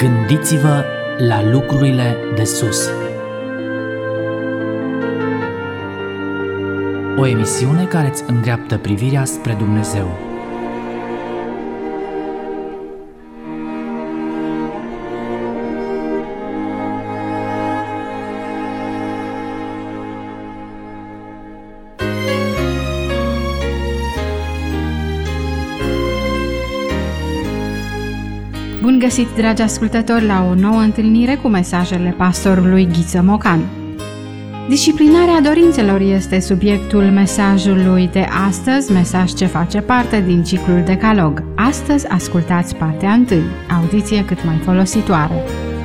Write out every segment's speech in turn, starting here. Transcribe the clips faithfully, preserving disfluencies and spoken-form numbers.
Gândiți-vă la lucrurile de sus. O emisiune care îți îndreaptă privirea spre Dumnezeu. Bun găsit, dragi ascultători, la o nouă întâlnire cu mesajele pastorului Ghiță Mocan. Disciplinarea dorințelor este subiectul mesajului de astăzi, mesaj ce face parte din ciclul Decalog. Astăzi ascultați partea întâi, audiție cât mai folositoare.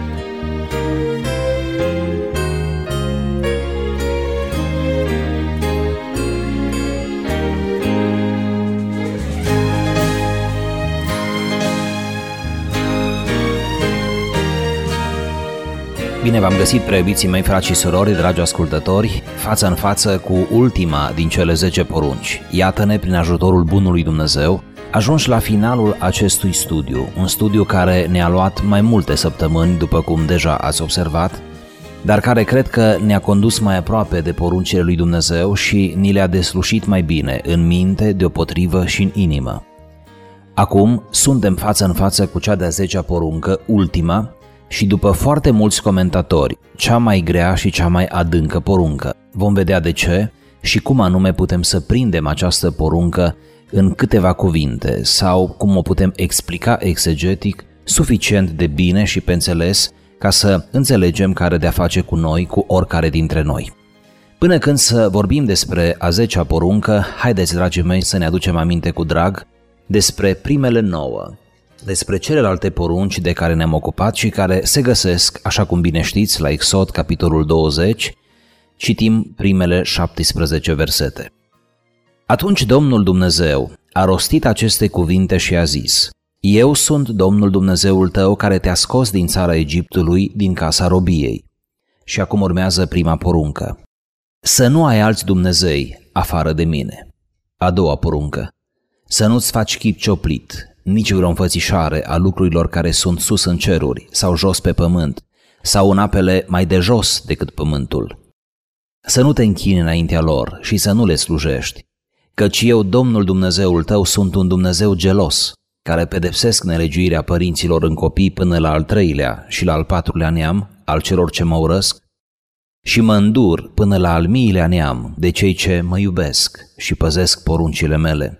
Bine v-am găsit, preiubiții mei, frați și surori, dragi ascultători, față în față cu ultima din cele zece porunci. Iată-ne, prin ajutorul bunului Dumnezeu, ajunși la finalul acestui studiu, un studiu care ne-a luat mai multe săptămâni, după cum deja ați observat, dar care cred că ne-a condus mai aproape de poruncile lui Dumnezeu și ni le-a deslușit mai bine în minte, deopotrivă și în inimă. Acum suntem față în față cu cea de-a zecea poruncă, ultima, și după foarte mulți comentatori, cea mai grea și cea mai adâncă poruncă. Vom vedea de ce și cum anume putem să prindem această poruncă în câteva cuvinte sau cum o putem explica exegetic suficient de bine și pe înțeles ca să înțelegem care de-a face cu noi, cu oricare dintre noi. Până când să vorbim despre a zecea poruncă, haideți, dragii mei, să ne aducem aminte cu drag despre primele nouă, despre celelalte porunci de care ne-am ocupat și care se găsesc, așa cum bine știți, la Exod, capitolul douăzeci, citim primele șaptesprezece versete. Atunci Domnul Dumnezeu a rostit aceste cuvinte și a zis: Eu sunt Domnul Dumnezeul tău care te-a scos din țara Egiptului, din casa robiei. Și acum urmează prima poruncă: Să nu ai alți dumnezei afară de mine. A doua poruncă: Să nu-ți faci chip cioplit, nici vreo înfățișare a lucrurilor care sunt sus în ceruri sau jos pe pământ sau în apele mai de jos decât pământul. Să nu te închini înaintea lor și să nu le slujești, căci eu, Domnul Dumnezeul tău, sunt un Dumnezeu gelos, care pedepsesc nelegiuirea părinților în copii până la al treilea și la al patrulea neam al celor ce mă urăsc și mă îndur până la al miilea neam de cei ce mă iubesc și păzesc poruncile mele.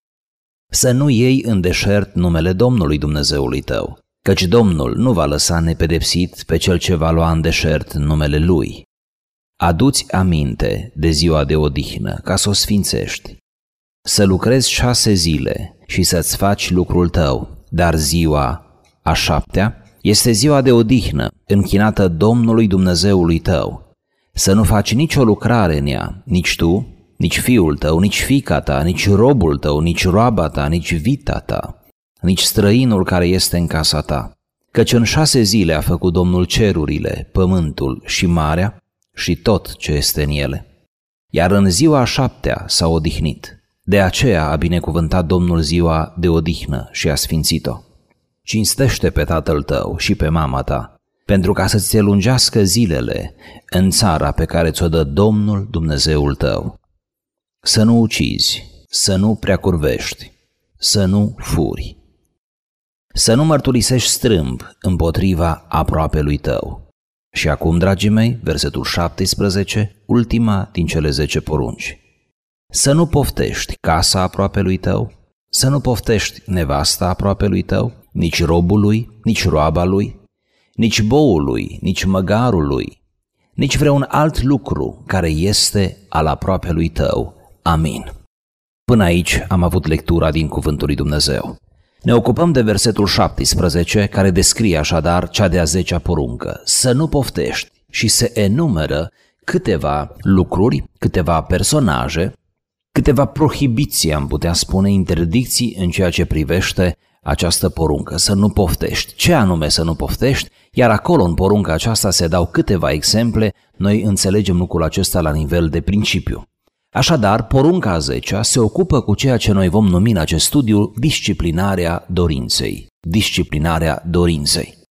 Să nu iei în deșert numele Domnului Dumnezeului tău, căci Domnul nu va lăsa nepedepsit pe cel ce va lua în deșert numele Lui. Adu-ți aminte de ziua de odihnă, ca să o sfințești. Să lucrezi șase zile și să-ți faci lucrul tău, dar ziua a șaptea este ziua de odihnă, închinată Domnului Dumnezeului tău. Să nu faci nicio lucrare în ea, nici tu, nici fiul tău, nici fiica ta, nici robul tău, nici roaba ta, nici vita ta, nici străinul care este în casa ta. Căci în șase zile a făcut Domnul cerurile, pământul și marea și tot ce este în ele. Iar în ziua a șaptea s-a odihnit. De aceea a binecuvântat Domnul ziua de odihnă și a sfințit-o. Cinstește pe tatăl tău și pe mama ta, pentru ca să-ți se lungească zilele în țara pe care ți-o dă Domnul Dumnezeul tău. Să nu ucizi, să nu preacurvești, să nu furi, să nu mărturisești strâmb împotriva aproapelui tău. Și acum, dragii mei, versetul șaptesprezece, ultima din cele zece porunci. Să nu poftești casa aproapelui tău, să nu poftești nevasta aproapelui tău, nici robul lui, nici roaba lui, nici boul lui, nici măgarul lui, nici vreun alt lucru care este al aproapelui tău. Amin. Până aici am avut lectura din Cuvântul lui Dumnezeu. Ne ocupăm de versetul șaptesprezece, care descrie așadar cea de-a zecea poruncă: să nu poftești, și se enumeră câteva lucruri, câteva personaje, câteva prohibiții, am putea spune, interdicții în ceea ce privește această poruncă: să nu poftești. Ce anume să nu poftești? Iar acolo, în porunca aceasta, se dau câteva exemple. Noi înțelegem lucrul acesta la nivel de principiu. Așadar, porunca a zecea se ocupă cu ceea ce noi vom numi în acest studiu disciplinarea dorinței. Disciplinarea dorinței.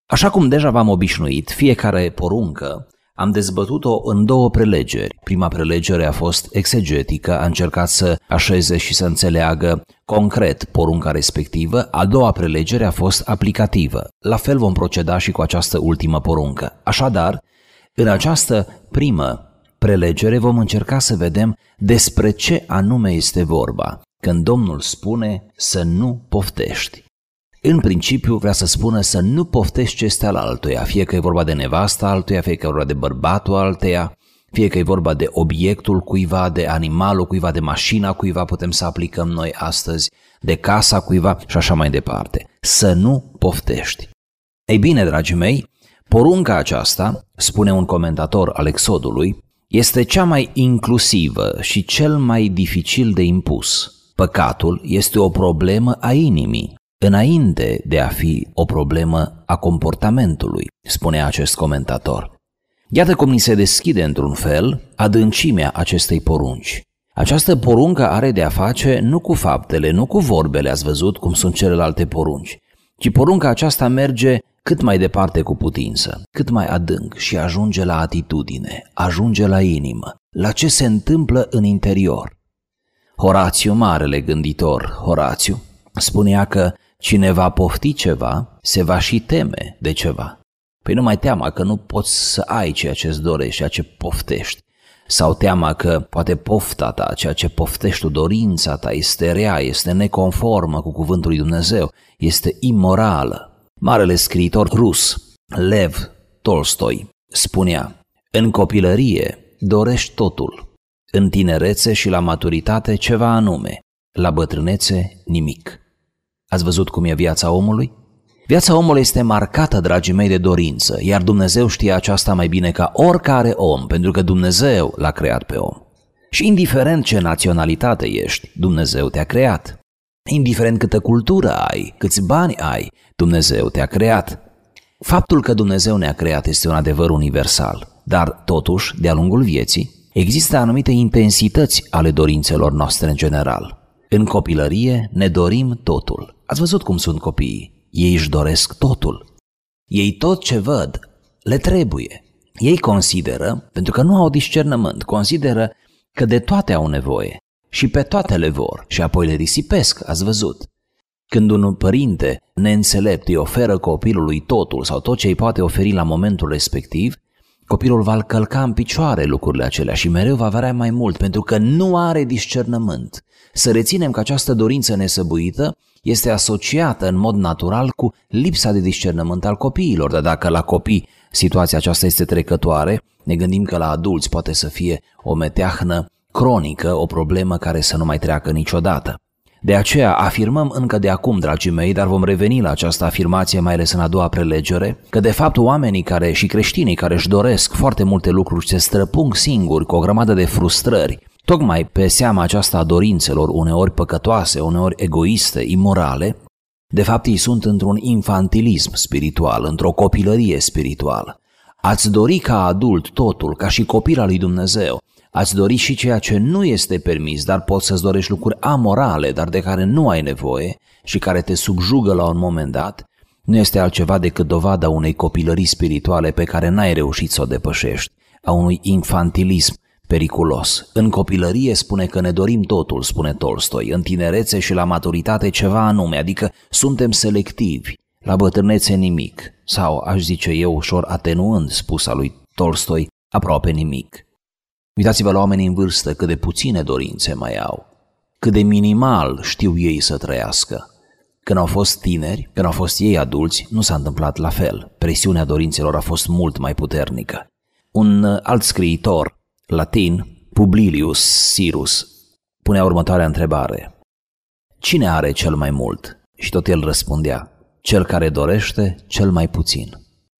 Așa cum deja v-am obișnuit, fiecare poruncă am dezbătut-o în două prelegeri. Prima prelegere a fost exegetică, a încercat să așeze și să înțeleagă concret porunca respectivă. A doua prelegere a fost aplicativă. La fel vom proceda și cu această ultimă poruncă. Așadar, în această primă prelegere vom încerca să vedem despre ce anume este vorba când Domnul spune să nu poftești. În principiu vrea să spună să nu poftești ce este al altuia, fie că e vorba de nevasta altuia, fie că e vorba de bărbatul alteia, fie că e vorba de obiectul cuiva, de animalul cuiva, de mașina cuiva, putem să aplicăm noi astăzi, de casa cuiva și așa mai departe. Să nu poftești. Ei bine, dragii mei, porunca aceasta, spune un comentator al Exodului, este cea mai inclusivă și cel mai dificil de impus. Păcatul este o problemă a inimii, înainte de a fi o problemă a comportamentului, spune acest comentator. Iată cum ni se deschide într-un fel adâncimea acestei porunci. Această poruncă are de a face nu cu faptele, nu cu vorbele, ați văzut cum sunt celelalte porunci, ci porunca aceasta merge cât mai departe cu putință, cât mai adânc și ajunge la atitudine, ajunge la inimă, la ce se întâmplă în interior. Horațiu, marele gânditor Horațiu, spunea că cine va pofti ceva, se va și teme de ceva. Păi numai teama că nu poți să ai ceea ce îți dorești, ceea ce poftești, sau teama că poate pofta ta, ceea ce poftești tu, dorința ta, este rea, este neconformă cu cuvântul lui Dumnezeu, este imorală. Marele scriitor rus, Lev Tolstoi, spunea: în copilărie dorești totul, în tinerețe și la maturitate ceva anume, la bătrânețe nimic. Ați văzut cum e viața omului? Viața omului este marcată, dragii mei, de dorință, iar Dumnezeu știe aceasta mai bine ca oricare om, pentru că Dumnezeu l-a creat pe om. Și indiferent ce naționalitate ești, Dumnezeu te-a creat. Indiferent câtă cultură ai, câți bani ai, Dumnezeu te-a creat. Faptul că Dumnezeu ne-a creat este un adevăr universal, dar totuși, de-a lungul vieții, există anumite intensități ale dorințelor noastre în general. În copilărie ne dorim totul. Ați văzut cum sunt copiii? Ei își doresc totul. Ei tot ce văd le trebuie. Ei consideră, pentru că nu au discernământ, consideră că de toate au nevoie și pe toate le vor și apoi le risipesc, ați văzut. Când un părinte neînțelept îi oferă copilului totul sau tot ce îi poate oferi la momentul respectiv, copilul va călca în picioare lucrurile acelea și mereu va vrea mai mult pentru că nu are discernământ. Să reținem că această dorință nesăbuită este asociată în mod natural cu lipsa de discernământ al copiilor, dar dacă la copii situația aceasta este trecătoare, ne gândim că la adulți poate să fie o meteahnă cronică, o problemă care să nu mai treacă niciodată. De aceea afirmăm încă de acum, dragii mei, dar vom reveni la această afirmație mai ales în a doua prelegere, că de fapt oamenii care și creștinii care își doresc foarte multe lucruri se străpung singuri cu o grămadă de frustrări, tocmai pe seama aceasta a dorințelor, uneori păcătoase, uneori egoiste, imorale, de fapt ei sunt într-un infantilism spiritual, într-o copilărie spirituală. Ați dori ca adult totul, ca și copil al lui Dumnezeu, ați dori și ceea ce nu este permis, dar poți să-ți dorești lucruri amorale, dar de care nu ai nevoie și care te subjugă la un moment dat, nu este altceva decât dovada unei copilării spirituale pe care n-ai reușit să o depășești, a unui infantilism periculos. În copilărie spune că ne dorim totul, spune Tolstoi, în tinerețe și la maturitate ceva anume, adică suntem selectivi, la bătrânețe nimic, sau aș zice eu ușor atenuând spusa lui Tolstoi, aproape nimic. Uitați-vă la oamenii în vârstă cât de puține dorințe mai au, cât de minimal știu ei să trăiască. Când au fost tineri, când au fost ei adulți, nu s-a întâmplat la fel. Presiunea dorințelor a fost mult mai puternică. Un alt scriitor latin, Publilius Sirus, punea următoarea întrebare: cine are cel mai mult? Și tot el răspundea: cel care dorește cel mai puțin.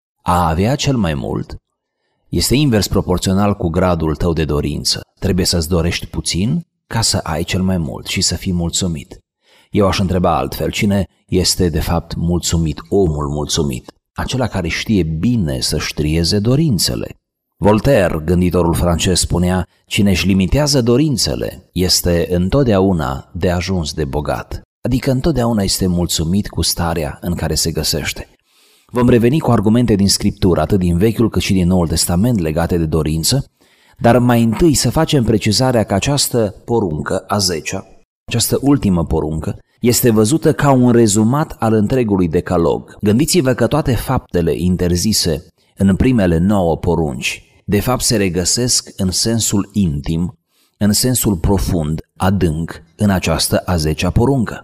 A avea cel mai mult este invers proporțional cu gradul tău de dorință. Trebuie să-ți dorești puțin ca să ai cel mai mult și să fii mulțumit. Eu aș întreba altfel: cine este de fapt mulțumit, omul mulțumit? Acela care știe bine să-și trieze dorințele. Voltaire, gânditorul francez, spunea: cine își limitează dorințele este întotdeauna de ajuns de bogat, adică întotdeauna este mulțumit cu starea în care se găsește. Vom reveni cu argumente din Scriptură, atât din Vechiul cât și din Noul Testament legate de dorință, dar mai întâi să facem precizarea că această poruncă, a zecea, această ultimă poruncă, este văzută ca un rezumat al întregului decalog. Gândiți-vă că toate faptele interzise în primele nouă porunci, de fapt se regăsesc în sensul intim, în sensul profund, adânc, în această a zecea poruncă.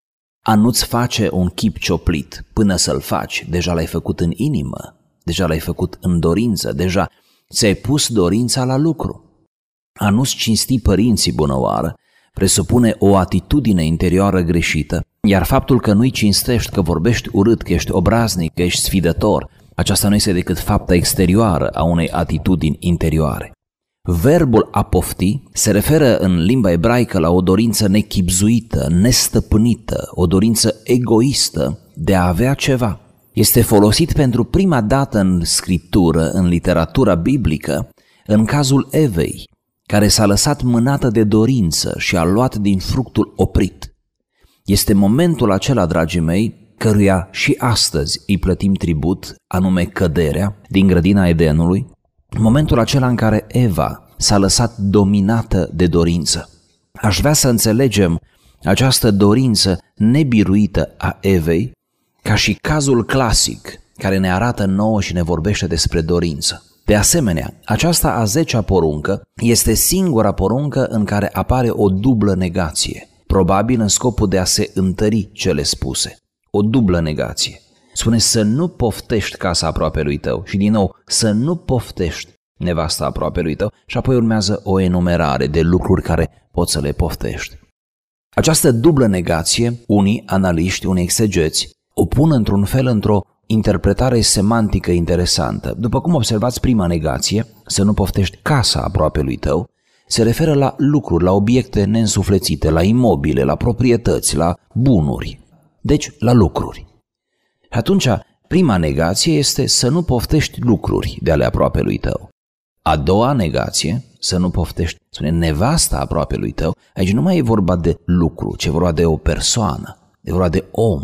A nu-ți face un chip cioplit până să-l faci, deja l-ai făcut în inimă, deja l-ai făcut în dorință, deja ți-ai pus dorința la lucru. A nu-ți cinsti părinții bunăoară presupune o atitudine interioară greșită, iar faptul că nu-i cinstești, că vorbești urât, că ești obraznic, că ești sfidător, aceasta nu este decât fapta exterioară a unei atitudini interioare. Verbul a pofti se referă în limba ebraică la o dorință nechibzuită, nestăpânită, o dorință egoistă de a avea ceva. Este folosit pentru prima dată în scriptură, în literatura biblică, în cazul Evei, care s-a lăsat mânată de dorință și a luat din fructul oprit. Este momentul acela, dragii mei, căruia și astăzi îi plătim tribut, anume căderea din grădina Edenului, momentul acela în care Eva s-a lăsat dominată de dorință. Aș vrea să înțelegem această dorință nebiruită a Evei ca și cazul clasic care ne arată nouă și ne vorbește despre dorință. De asemenea, aceasta a zecea poruncă este singura poruncă în care apare o dublă negație, probabil în scopul de a se întări cele spuse. O dublă negație. Spune să nu poftești casa aproapelui tău și din nou să nu poftești nevasta aproapelui tău și apoi urmează o enumerare de lucruri care poți să le poftești. Această dublă negație, unii analiști, unii exegeți, o pun într-un fel într-o interpretare semantică interesantă. După cum observați, prima negație, să nu poftești casa aproapelui tău, se referă la lucruri, la obiecte neînsuflețite, la imobile, la proprietăți, la bunuri, deci la lucruri. Și atunci, prima negație este să nu poftești lucruri de ale aproapelui tău. A doua negație, să nu poftești, spune, nevasta aproapelui tău. Aici nu mai e vorba de lucru, ci e vorba de o persoană, e vorba de om,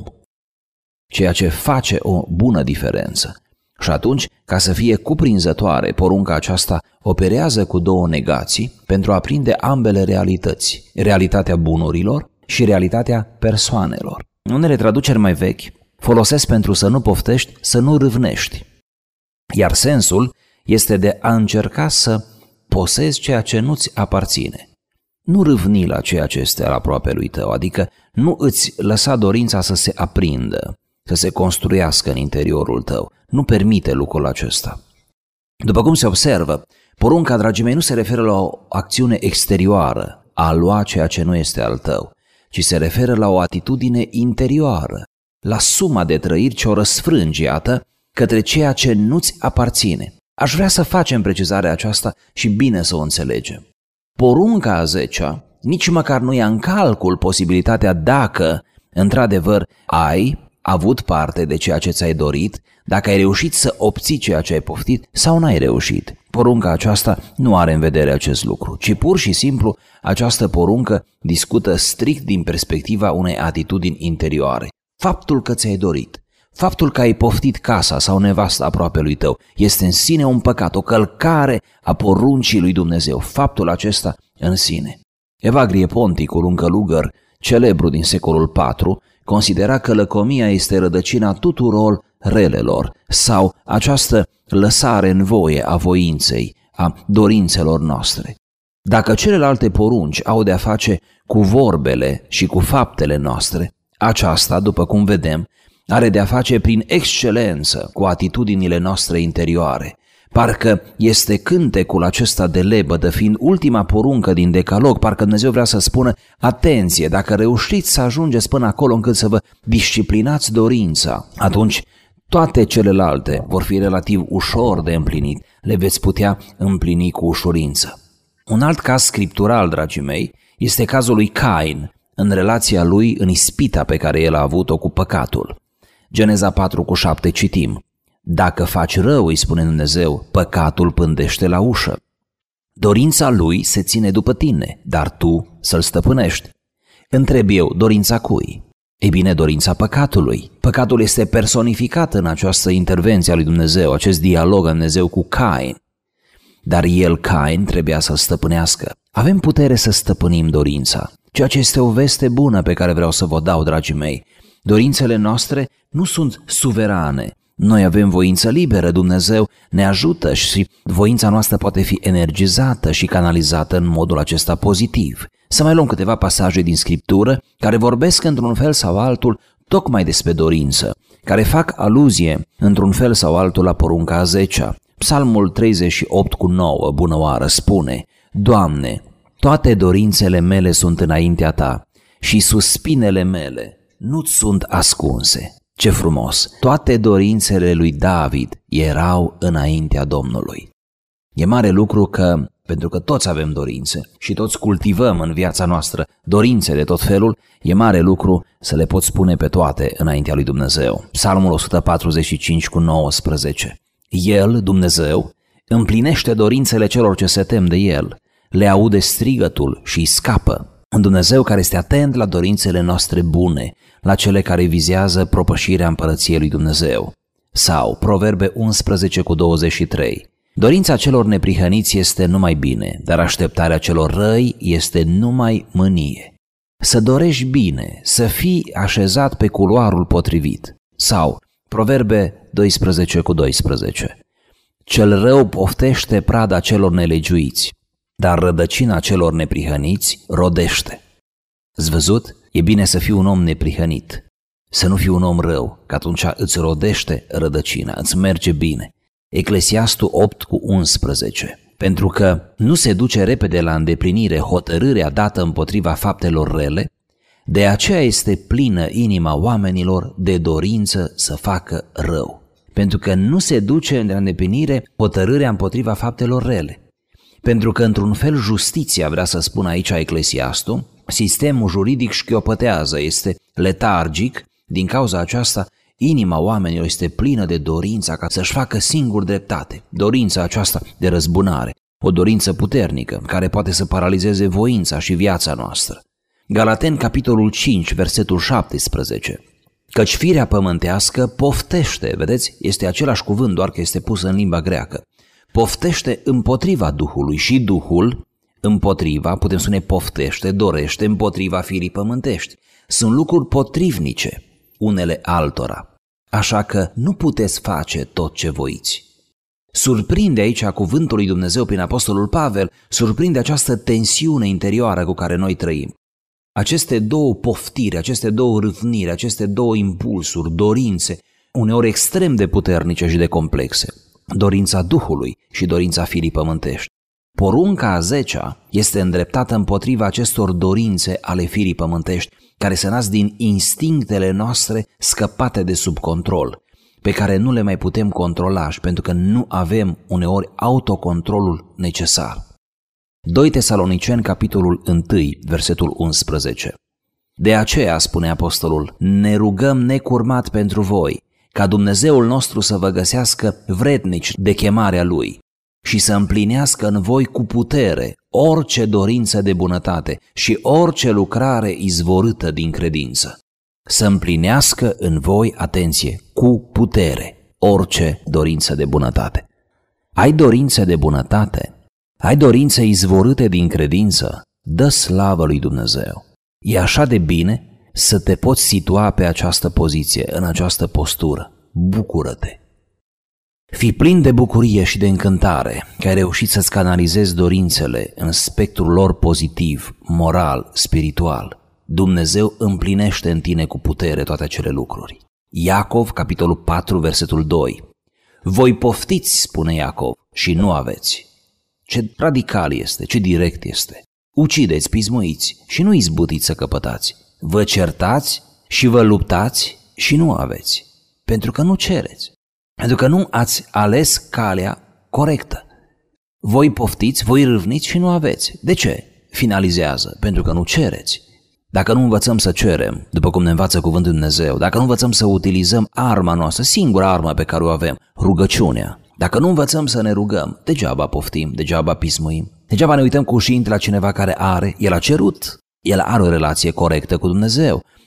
ceea ce face o bună diferență. Și atunci, ca să fie cuprinzătoare, porunca aceasta operează cu două negații pentru a prinde ambele realități, realitatea bunurilor și realitatea persoanelor. Unele traduceri mai vechi folosesc pentru să nu poftești, să nu râvnești, iar sensul este de a încerca să posezi ceea ce nu-ți aparține. Nu râvni la ceea ce este al aproapelui tău, adică nu îți lăsa dorința să se aprindă, să se construiască în interiorul tău. Nu permite lucrul acesta. După cum se observă, porunca, dragii mei, nu se referă la o acțiune exterioară, a lua ceea ce nu este al tău, ci se referă la o atitudine interioară, la suma de trăiri ce o răsfrângi, iată, către ceea ce nu-ți aparține. Aș vrea să facem precizarea aceasta și bine să o înțelegem. Porunca a zecea nici măcar nu ia în calcul posibilitatea dacă, într-adevăr, ai avut parte de ceea ce ți-ai dorit, dacă ai reușit să obții ceea ce ai poftit sau n-ai reușit. Porunca aceasta nu are în vedere acest lucru, ci pur și simplu această poruncă discută strict din perspectiva unei atitudini interioare. Faptul că ți-ai dorit, faptul că ai poftit casa sau nevasta aproapelui tău este în sine un păcat, o călcare a poruncii lui Dumnezeu, faptul acesta în sine. Evagrie Ponticul, un călugăr celebru din secolul patru, considera că lăcomia este rădăcina tuturor relelor sau această lăsare în voie a voinței, a dorințelor noastre. Dacă celelalte porunci au de-a face cu vorbele și cu faptele noastre, aceasta, după cum vedem, are de-a face prin excelență cu atitudinile noastre interioare. Parcă este cântecul acesta de lebădă, fiind ultima poruncă din decalog, parcă Dumnezeu vrea să spună, atenție, dacă reușiți să ajungeți până acolo încât să vă disciplinați dorința, atunci toate celelalte vor fi relativ ușor de împlinit, le veți putea împlini cu ușurință. Un alt caz scriptural, dragii mei, este cazul lui Cain, în relația lui, în ispita pe care el a avut-o cu păcatul. Geneza patru cu șapte citim: dacă faci rău, îi spune Dumnezeu, păcatul pândește la ușă. Dorința lui se ține după tine, dar tu să-l stăpânești. Întreb eu, dorința cui? Ei bine, dorința păcatului. Păcatul este personificat în această intervenție a lui Dumnezeu, acest dialog al Dumnezeu cu Cain. Dar el, Cain, trebuia să-l stăpânească. Avem putere să stăpânim dorința, ceea ce este o veste bună pe care vreau să vă dau, dragii mei. Dorințele noastre nu sunt suverane. Noi avem voință liberă, Dumnezeu ne ajută și voința noastră poate fi energizată și canalizată în modul acesta pozitiv. Să mai luăm câteva pasaje din Scriptură care vorbesc într-un fel sau altul tocmai despre dorință, care fac aluzie într-un fel sau altul la porunca a zecea. Psalmul treizeci și opt cu nouă, bună oară, spune: Doamne, toate dorințele mele sunt înaintea Ta și suspinele mele nu-ți sunt ascunse. Ce frumos! Toate dorințele lui David erau înaintea Domnului. E mare lucru că, pentru că toți avem dorințe și toți cultivăm în viața noastră dorințe de tot felul, e mare lucru să le poți spune pe toate înaintea lui Dumnezeu. Psalmul o sută patruzeci și cinci cu nouăsprezece. El, Dumnezeu, împlinește dorințele celor ce se tem de El, le aude strigătul și îi scapă. Un Dumnezeu care este atent la dorințele noastre bune, la cele care vizează propășirea împărăției lui Dumnezeu. Sau Proverbe unsprezece cu douăzeci și trei. Dorința celor neprihăniți este numai bine, dar așteptarea celor răi este numai mânie. Să dorești bine, să fii așezat pe culoarul potrivit. Sau Proverbe doisprezece cu doisprezece. Cel rău poftește prada celor nelegiuiți, dar rădăcina celor neprihăniți rodește. Ați văzut? E bine să fii un om neprihănit, să nu fii un om rău, că atunci îți rodește rădăcina, îți merge bine. Eclesiastul opt cu unsprezece. Pentru că nu se duce repede la îndeplinire hotărârea dată împotriva faptelor rele, de aceea este plină inima oamenilor de dorință să facă rău. Pentru că nu se duce la îndeplinire hotărârea împotriva faptelor rele. Pentru că, într-un fel, justiția, vrea să spun aici Eclesiastul, sistemul juridic șchiopătează, este letargic. Din cauza aceasta, inima oamenilor este plină de dorința ca să-și facă singur dreptate, dorința aceasta de răzbunare, o dorință puternică care poate să paralizeze voința și viața noastră. Galateni, capitolul cinci, versetul șaptesprezece. Căci firea pământească poftește, vedeți, este același cuvânt, doar că este pus în limba greacă. Poftește împotriva Duhului și Duhul împotriva, putem spune poftește, dorește împotriva firii pământești. Sunt lucruri potrivnice unele altora, așa că nu puteți face tot ce voiți. Surprinde aici cuvântul lui Dumnezeu prin apostolul Pavel, surprinde această tensiune interioară cu care noi trăim. Aceste două poftiri, aceste două râvniri, aceste două impulsuri, dorințe, uneori extrem de puternice și de complexe. Dorința Duhului și dorința firii pământești. Porunca a zecea este îndreptată împotriva acestor dorințe ale firii pământești, care se nasc din instinctele noastre scăpate de sub control, pe care nu le mai putem controla și pentru că nu avem uneori autocontrolul necesar. doi Tesaloniceni, capitolul unu, versetul unsprezece. De aceea, spune apostolul, ne rugăm necurmat pentru voi, ca Dumnezeul nostru să vă găsească vrednici de chemarea Lui și să împlinească în voi cu putere orice dorință de bunătate și orice lucrare izvorâtă din credință. Să împlinească în voi, atenție, cu putere orice dorință de bunătate. Ai dorințe de bunătate? Ai dorințe izvorâte din credință? Dă slavă lui Dumnezeu. E așa de bine să te poți situa pe această poziție, în această postură. Bucură-te! Fii plin de bucurie și de încântare că ai reușit să-ți canalizezi dorințele în spectrul lor pozitiv, moral, spiritual. Dumnezeu împlinește în tine cu putere toate acele lucruri. Iacov, capitolul patru, versetul doi. Voi poftiți, spune Iacov, și nu aveți. Ce radical este, ce direct este. Ucideți, pismuiți și nu izbutiți să căpătați. Vă certați și vă luptați și nu aveți, pentru că nu cereți, pentru că nu ați ales calea corectă. Voi poftiți, voi râvniți și nu aveți. De ce? Finalizează, pentru că nu cereți. Dacă nu învățăm să cerem, după cum ne învață cuvântul Dumnezeu, dacă nu învățăm să utilizăm arma noastră, singura armă pe care o avem, rugăciunea, dacă nu învățăm să ne rugăm, degeaba poftim, degeaba pismuim, degeaba ne uităm cu ușinte la cineva care are, el a cerut, el are o relație corectă cu Dumnezeu,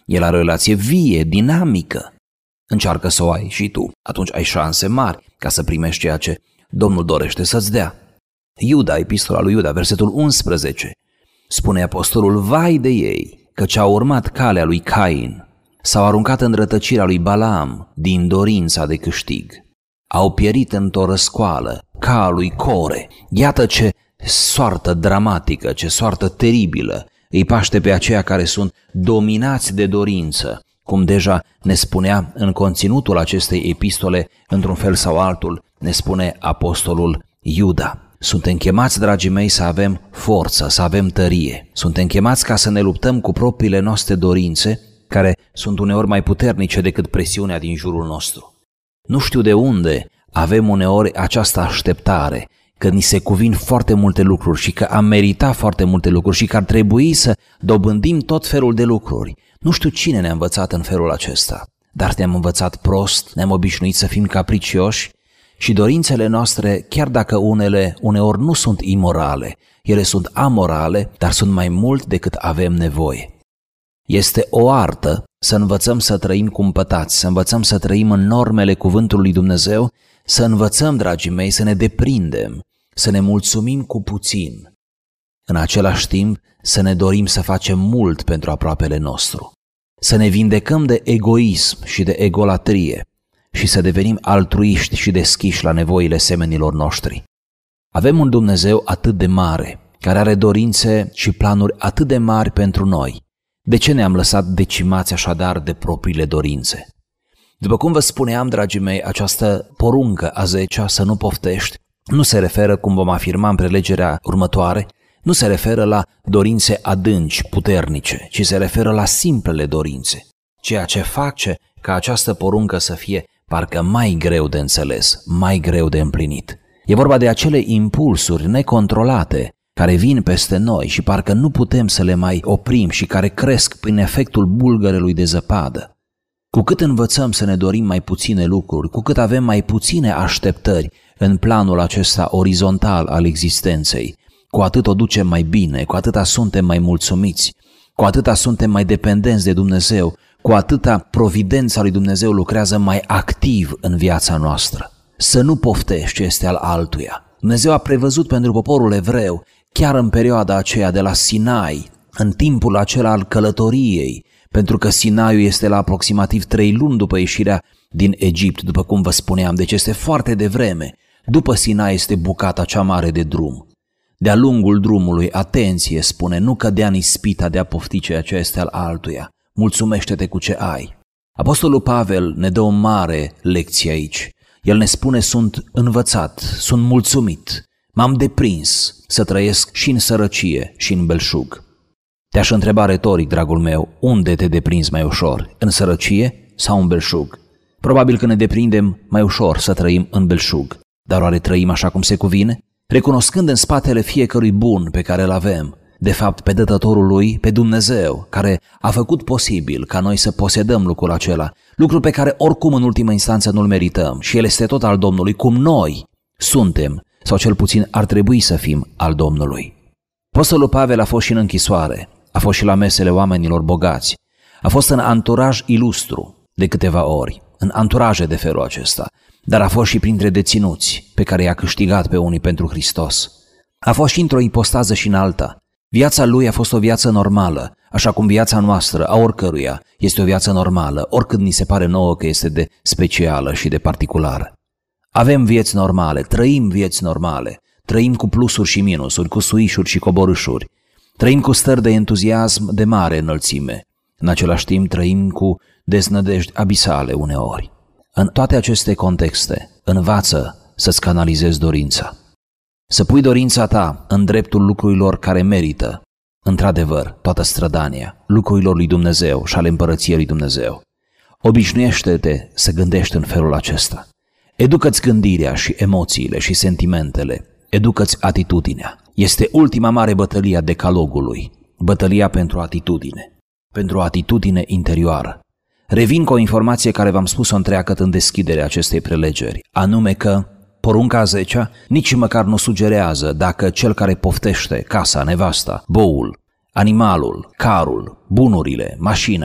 El are o relație vie, dinamică. Încearcă să o ai și tu, atunci ai șanse mari ca să primești ceea ce Domnul dorește să-ți dea. Iuda, epistola lui Iuda, versetul unsprezece, spune apostolul: vai de ei, căci au urmat calea lui Cain, s-au aruncat în rătăcirea lui Balaam din dorința de câștig. Au pierit într-o răscoală ca a lui Core. Iată ce soartă dramatică, ce soartă teribilă îi paște pe aceia care sunt dominați de dorință, cum deja ne spunea în conținutul acestei epistole, într-un fel sau altul, ne spune apostolul Iuda. Suntem chemați, dragii mei, să avem forță, să avem tărie. Suntem chemați ca să ne luptăm cu propriile noastre dorințe, care sunt uneori mai puternice decât presiunea din jurul nostru. Nu știu de unde avem uneori această așteptare, că ni se cuvin foarte multe lucruri și că am meritat foarte multe lucruri și că ar trebui să dobândim tot felul de lucruri. Nu știu cine ne-a învățat în felul acesta, dar ne-am învățat prost, ne-am obișnuit să fim capricioși și dorințele noastre, chiar dacă unele uneori nu sunt imorale, ele sunt amorale, dar sunt mai mult decât avem nevoie. Este o artă să învățăm să trăim cumpătați, să învățăm să trăim în normele cuvântului lui Dumnezeu, să învățăm, dragii mei, să ne deprindem, să ne mulțumim cu puțin. În același timp, să ne dorim să facem mult pentru aproapele nostru, să ne vindecăm de egoism și de egolatrie și să devenim altruiști și deschiși la nevoile semenilor noștri. Avem un Dumnezeu atât de mare, care are dorințe și planuri atât de mari pentru noi. De ce ne-am lăsat decimați așadar de propriile dorințe? După cum vă spuneam, dragii mei, această poruncă a zecea, să nu poftești, nu se referă, cum vom afirma în prelegerea următoare, nu se referă la dorințe adânci, puternice, ci se referă la simplele dorințe, ceea ce face ca această poruncă să fie parcă mai greu de înțeles, mai greu de împlinit. E vorba de acele impulsuri necontrolate care vin peste noi și parcă nu putem să le mai oprim și care cresc prin efectul bulgărelui de zăpadă. Cu cât învățăm să ne dorim mai puține lucruri, cu cât avem mai puține așteptări în planul acesta orizontal al existenței, cu atât o ducem mai bine, cu atâta suntem mai mulțumiți, cu atâta suntem mai dependenți de Dumnezeu, cu atâta providența lui Dumnezeu lucrează mai activ în viața noastră. Să nu poftești ce este al altuia. Dumnezeu a prevăzut pentru poporul evreu, chiar în perioada aceea de la Sinai, în timpul acela al călătoriei, pentru că Sinaiul este la aproximativ trei luni după ieșirea din Egipt, după cum vă spuneam, deci este foarte devreme. După Sinai este bucata cea mare de drum. De-a lungul drumului, atenție, spune, nu cădea în ispita de a pofti ceea ce este al altuia. Mulțumește-te cu ce ai. Apostolul Pavel ne dă o mare lecție aici. El ne spune, sunt învățat, sunt mulțumit, m-am deprins să trăiesc și în sărăcie și în belșug. Te-aș întreba retoric, dragul meu, unde te deprinzi mai ușor, în sărăcie sau în belșug? Probabil că ne deprindem mai ușor să trăim în belșug, dar oare trăim așa cum se cuvine? Recunoscând în spatele fiecărui bun pe care îl avem, de fapt pe dătătorul lui, pe Dumnezeu, care a făcut posibil ca noi să posedăm lucrul acela, lucru pe care oricum în ultimă instanță nu-l merităm și el este tot al Domnului, cum noi suntem, sau cel puțin ar trebui să fim al Domnului. Apostolul Pavel a fost și în închisoare, a fost și la mesele oamenilor bogați, a fost în anturaj ilustru de câteva ori, în anturaje de felul acesta, dar a fost și printre deținuți pe care i-a câștigat pe unii pentru Hristos. A fost și într-o ipostază și în alta. Viața lui a fost o viață normală, așa cum viața noastră, a oricăruia, este o viață normală, oricât ni se pare nouă că este de specială și de particulară. Avem vieți normale, trăim vieți normale, trăim cu plusuri și minusuri, cu suișuri și coborâșuri, trăim cu stări de entuziasm de mare înălțime, în același timp trăim cu deznădejdi abisale uneori. În toate aceste contexte, învață să-ți canalizezi dorința. Să pui dorința ta în dreptul lucrurilor care merită, într-adevăr, toată strădania, lucrurilor lui Dumnezeu și ale împărăției lui Dumnezeu. Obișnuiește-te să gândești în felul acesta. Educă-ți gândirea și emoțiile și sentimentele. Educă-ți atitudinea. Este ultima mare bătălie a decalogului, bătălia pentru atitudine, pentru o atitudine interioară. Revin cu o informație care v-am spus-o întreagăt în deschiderea acestei prelegeri, anume că porunca a zecea nici măcar nu sugerează dacă cel care poftește casa, nevasta, boul, animalul, carul, bunurile, mașina,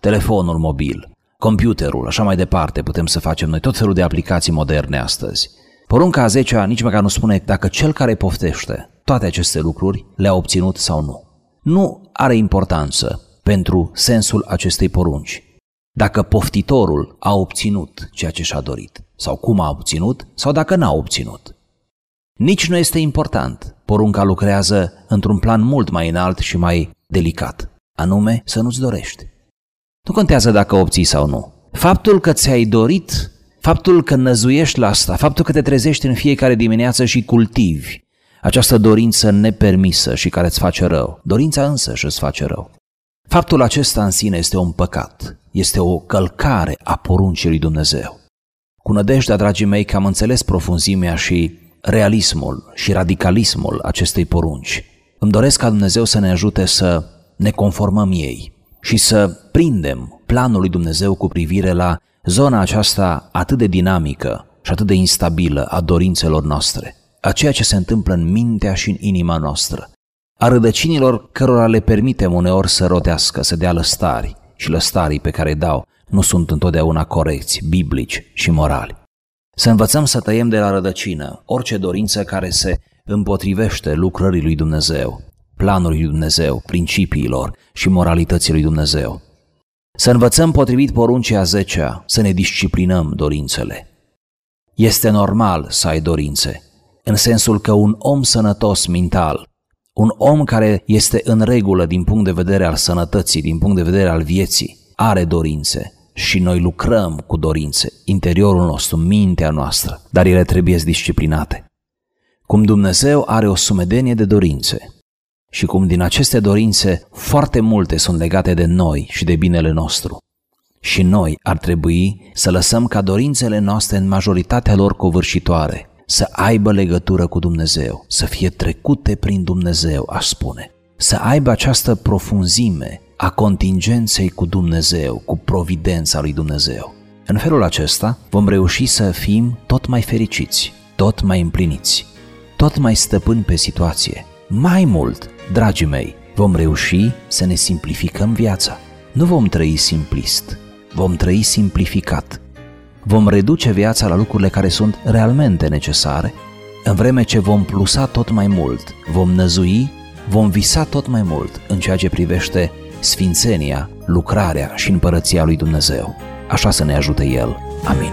telefonul mobil, computerul, așa mai departe, putem să facem noi tot felul de aplicații moderne astăzi. Porunca a zecea nici măcar nu spune dacă cel care poftește toate aceste lucruri le-a obținut sau nu. Nu are importanță pentru sensul acestei porunci dacă poftitorul a obținut ceea ce și-a dorit, sau cum a obținut, sau dacă n-a obținut. Nici nu este important. Porunca lucrează într-un plan mult mai înalt și mai delicat, anume să nu-ți dorești. Nu contează dacă obții sau nu. Faptul că ți-ai dorit, faptul că năzuiești la asta, faptul că te trezești în fiecare dimineață și cultivi această dorință nepermisă și care îți face rău, dorința însă și îți face rău. Faptul acesta în sine este un păcat, este o călcare a poruncii lui Dumnezeu. Cu nădejdea, dragii mei, că am înțeles profunzimea și realismul și radicalismul acestei porunci, îmi doresc ca Dumnezeu să ne ajute să ne conformăm ei și să prindem planul lui Dumnezeu cu privire la zona aceasta atât de dinamică și atât de instabilă a dorințelor noastre, a ceea ce se întâmplă în mintea și în inima noastră, a rădăcinilor cărora le permitem uneori să rotească, să dea lăstari, și lăstarii pe care îi dau nu sunt întotdeauna corecți, biblici și morali. Să învățăm să tăiem de la rădăcină orice dorință care se împotrivește lucrării lui Dumnezeu, planului lui Dumnezeu, principiilor și moralității lui Dumnezeu. Să învățăm potrivit poruncii a zecea să ne disciplinăm dorințele. Este normal să ai dorințe, în sensul că un om sănătos mental, un om care este în regulă din punct de vedere al sănătății, din punct de vedere al vieții, are dorințe și noi lucrăm cu dorințe, interiorul nostru, mintea noastră, dar ele trebuie disciplinate. Cum Dumnezeu are o sumedenie de dorințe și cum din aceste dorințe foarte multe sunt legate de noi și de binele nostru, și noi ar trebui să lăsăm ca dorințele noastre în majoritatea lor covârșitoare să aibă legătură cu Dumnezeu, să fie trecute prin Dumnezeu, aș spune, să aibă această profunzime a contingenței cu Dumnezeu, cu providența lui Dumnezeu. În felul acesta vom reuși să fim tot mai fericiți, tot mai împliniți, tot mai stăpâni pe situație. Mai mult, dragii mei, vom reuși să ne simplificăm viața. Nu vom trăi simplist, vom trăi simplificat. Vom reduce viața la lucrurile care sunt realmente necesare, în vreme ce vom plusa tot mai mult, vom năzui, vom visa tot mai mult în ceea ce privește sfințenia, lucrarea și împărăția lui Dumnezeu. Așa să ne ajute El. Amin.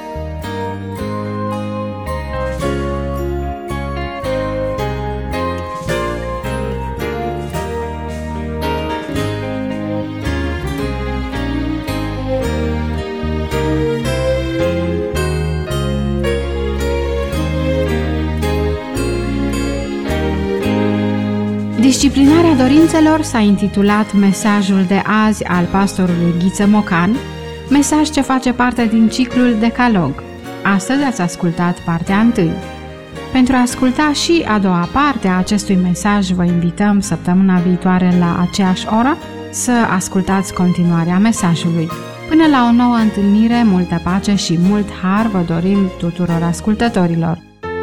Disciplinarea dorințelor s-a intitulat mesajul de azi al pastorului Ghiță Mocan, mesaj ce face parte din ciclul Decalog. Astăzi ați ascultat partea întâi. Pentru a asculta și a doua parte a acestui mesaj, vă invităm săptămâna viitoare la aceeași oră să ascultați continuarea mesajului. Până la o nouă întâlnire, multă pace și mult har vă dorim tuturor ascultătorilor.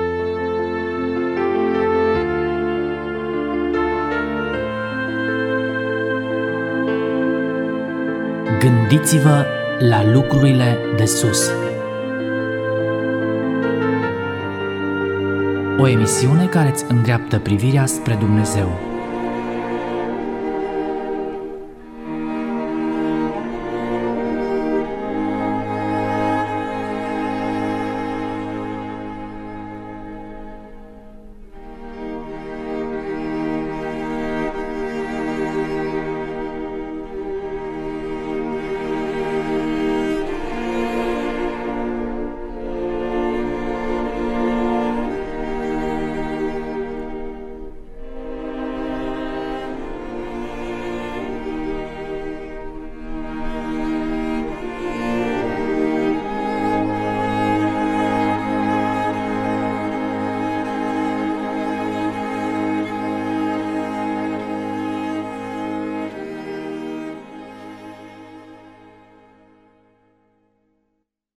Gândiți-vă la lucrurile de sus. O emisiune care îți îndreaptă privirea spre Dumnezeu.